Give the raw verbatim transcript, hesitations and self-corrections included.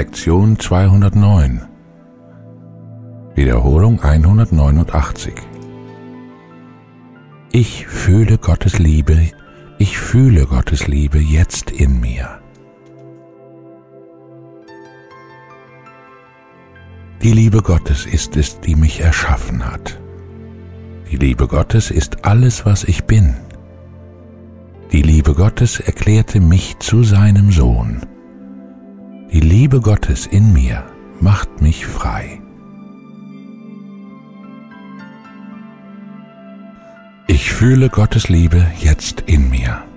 Lektion zweihundertneun. Wiederholung hundertneunundachtzig. Ich fühle Gottes Liebe, ich fühle Gottes Liebe jetzt in mir. Die Liebe Gottes ist es, die mich erschaffen hat. Die Liebe Gottes ist alles, was ich bin. Die Liebe Gottes erklärte mich zu seinem Sohn. Die Liebe Gottes in mir macht mich frei. Ich fühle Gottes Liebe jetzt in mir.